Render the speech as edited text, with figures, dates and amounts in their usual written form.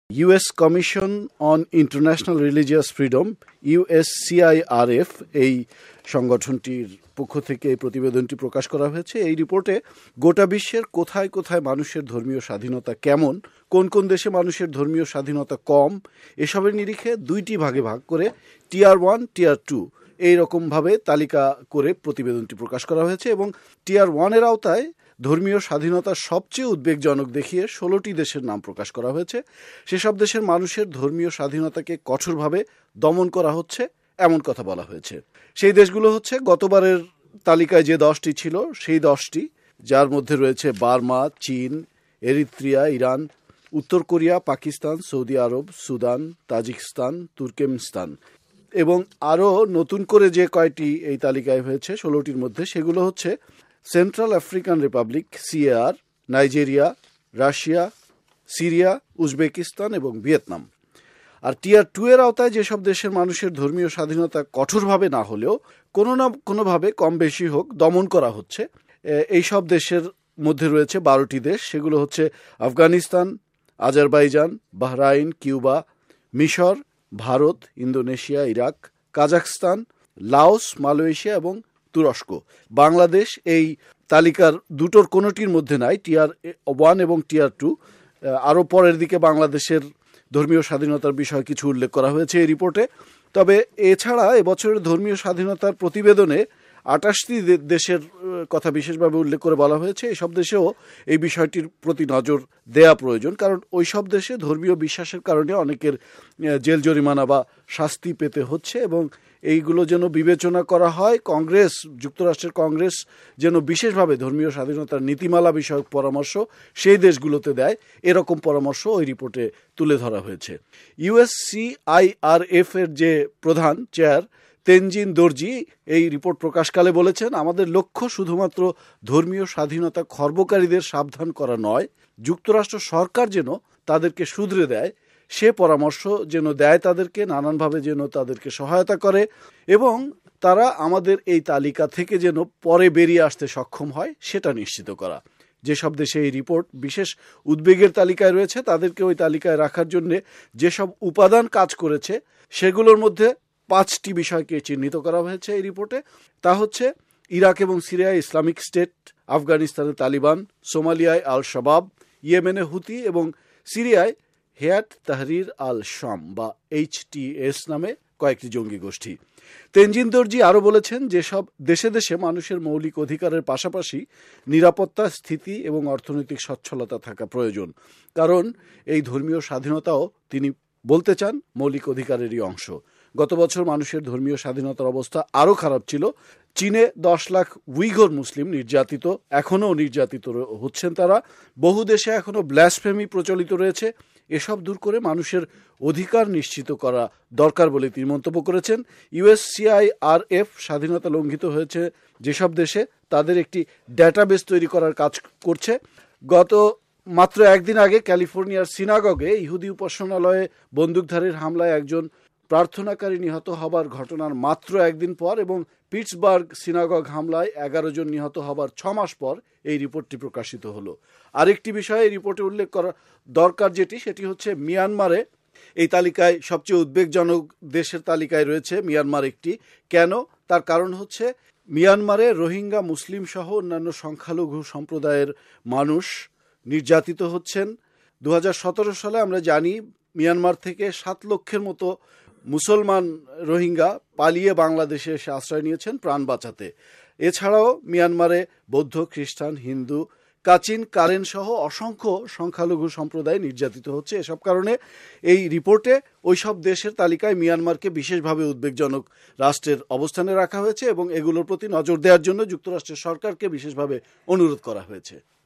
US commission on international religious freedom USCIRF এই সংগঠনটির পক্ষ থেকে এই প্রতিবেদনটি প্রকাশ করা হয়েছে। এই রিপোর্টে গোটা বিশ্বের কোথায় কোথায় মানুষের ধর্মীয় স্বাধীনতা কেমন, কোন কোন দেশে মানুষের ধর্মীয় স্বাধীনতা কম, এসবের নিরিখে দুইটি ভাগে ভাগ করে টিয়ার 1 টিয়ার 2 এইরকমভাবে তালিকা করে প্রতিবেদনটি প্রকাশ করা হয়েছে এবং টিয়ার 1-এর আওতায় ধর্মীয় স্বাধীনতা সবচেয়ে উদ্বেগজনক দেখিয়ে 16টি দেশের নাম প্রকাশ করা হয়েছে। সেসব দেশের মানুষের ধর্মীয় স্বাধীনতাকে কঠোরভাবে দমন করা হচ্ছে এমন কথা বলা হয়েছে। সেই দেশগুলো হচ্ছে গতবারের তালিকায় যে 10টি ছিল সেই 10টি, যার মধ্যে রয়েছে বার্মা, চীন, এরিত্রিয়া, ইরান, উত্তর কোরিয়া, পাকিস্তান, সৌদি আরব, সুদান, তাজিকিস্তান, তুর্কমেনিস্তান এবং আরও নতুন করে যে কয়টি এই তালিকায় হয়েছে 16টির মধ্যে, সেগুলো হচ্ছে central African republic CAR, Nigeria, Russia, Syria, Uzbekistan এবং ভিয়েতনাম। আর টিয়ার 2-এর আওতায় যেসব দেশের মানুষের ধর্মীয় স্বাধীনতা কঠোরভাবে না হলেও কোনো না কোনোভাবে কম বেশি হোক দমন করা হচ্ছে, এই সব দেশের মধ্যে রয়েছে 12টি দেশ। সেগুলো হচ্ছে আফগানিস্তান, আজারবাইজান, বাহরাইন, কিউবা, মিশর, Bharat, Indonesia, Iraq, Kazakhstan, Laos, Malaysia এবং তুরস্ক। বাংলাদেশ এই তালিকার দুটোর কোনোটির মধ্যে নাই, টিয়ার 1 এবং টিয়ার 2। আরও পরের দিকে বাংলাদেশের ধর্মীয় স্বাধীনতার বিষয়ে কিছু উল্লেখ করা হয়েছে এই রিপোর্টে। তবে এছাড়া এবছরের ধর্মীয় স্বাধীনতার প্রতিবেদনে 28টি দেশের কথা বিশেষভাবে উল্লেখ করে বলা হয়েছে। এসব দেশেও এই বিষয়টির প্রতি নজর দেয়া প্রয়োজন, কারণ ওই সব দেশে ধর্মীয় বিশ্বাসের কারণে অনেকের জেল জরিমানা বা শাস্তি পেতে হচ্ছে এবং এইগুলো যেন বিবেচনা করা হয়। যুক্তরাষ্ট্রের কংগ্রেস যেন বিশেষভাবে ধর্মীয় স্বাধীনতার নীতিমালা বিষয়ক পরামর্শ সেই দেশগুলোতে দেয়, এরকম পরামর্শ ওই রিপোর্টে তুলে ধরা হয়েছে। ইউএসসিআইআরএফ এর যে প্রধান চেয়ার তেনজিন দর্জি এই রিপোর্ট প্রকাশকালে বলেছেন, আমাদের লক্ষ্য শুধুমাত্র ধর্মীয় স্বাধীনতা খর্বকারীদের সাবধান করা নয়, যুক্তরাষ্ট্র সরকার যেন তাদেরকে শুধরে দেয়, সে পরামর্শ যেন দেয় তাদেরকে, নানানভাবে যেন তাদেরকে সহায়তা করে এবং তারা আমাদের এই তালিকা থেকে যেন পরে বেরিয়ে আসতে সক্ষম হয় সেটা নিশ্চিত করা। যেসব দেশে এই রিপোর্ট বিশেষ উদ্বেগের তালিকায় রয়েছে তাদেরকে ওই তালিকায় রাখার জন্য যেসব উপাদান কাজ করেছে সেগুলোর মধ্যে 5টি বিষয়কে চিহ্নিত করা হয়েছে এই রিপোর্টে। তা হচ্ছে ইরাক এবং সিরিয়ায় ইসলামিক স্টেট, আফগানিস্তানে তালিবান, সোমালিয়ায় আল শাবাব, ইয়েমেনে হুতি এবং সিরিয়ায় হেয়াত তাহরির আল শাম বা HTS নামে কয়েকটি জঙ্গি গোষ্ঠী। তেনজিন দর্জি আরও বলেছেন, যেসব দেশে দেশে মানুষের মৌলিক অধিকারের পাশাপাশি নিরাপত্তা, স্থিতি এবং অর্থনৈতিক সচ্ছলতা থাকা প্রয়োজন, কারণ এই ধর্মীয় স্বাধীনতাও তিনি বলতে চান মৌলিক অধিকারেরই অংশ। গত বছর মানুষের ধর্মীয় স্বাধীনতার অবস্থা আরও খারাপ ছিল। চীনে 10 লাখ উইঘুর মুসলিম নির্যাতিত, এখনও নির্যাতিত হচ্ছেন তারা। বহু দেশে এখনও ব্লাসফেমি প্রচলিত রয়েছে। এসব দূর করে মানুষের অধিকার নিশ্চিত করা দরকার বলে তিনি মন্তব্য করেছেন। ইউএসসিআইআরএফ স্বাধীনতা লঙ্ঘিত হয়েছে যেসব দেশে তাদের একটি ডেটাবেস তৈরি করার কাজ করছে। গত মাত্র একদিন আগে ক্যালিফোর্নিয়ার সিনাগগে ইহুদি উপাসনালয়ে বন্দুকধারীর হামলায় একজন প্রার্থনাকারী নিহত হবার ঘটনার মাত্র একদিন পর এবং পিটসবার্গ সিনাগগ হামলায় 11 জন নিহত হবার 6 মাস পর এই রিপোর্টটি প্রকাশিত হলো। আরেকটি বিষয় এই রিপোর্টে উল্লেখ করা দরকার সেটি হচ্ছে মিয়ানমারে এই তালিকায় সবচেয়ে উদ্বেগজনক দেশের তালিকায় রয়েছে মিয়ানমার একটি। কেন? তার কারণ হচ্ছে মিয়ানমারে রোহিঙ্গা মুসলিম সহ অন্যান্য সংখ্যালঘু সম্প্রদায়ের মানুষ নির্যাতিত হচ্ছেন। 2017 সালে আমরা জানি মিয়ানমার থেকে 7 লক্ষের মতো মুসলমান রোহিঙ্গা পালিয়ে বাংলাদেশে এসে আশ্রয় নিয়েছেন প্রাণ বাঁচাতে। এছাড়াও মিয়ানমারে বৌদ্ধ, খ্রিস্টান, হিন্দু, কাচিন, কারেন সহ অসংখ্য সংখ্যালঘু সম্প্রদায় নির্যাতিত হচ্ছে। এসব কারণে এই রিপোর্টে ওইসব দেশের তালিকায় মিয়ানমারকে বিশেষভাবে উদ্বেগজনক রাষ্ট্রের অবস্থানে রাখা হয়েছে এবং এগুলোর প্রতি নজর দেওয়ার জন্য যুক্তরাষ্ট্রের সরকারকে বিশেষভাবে অনুরোধ করা হয়েছে।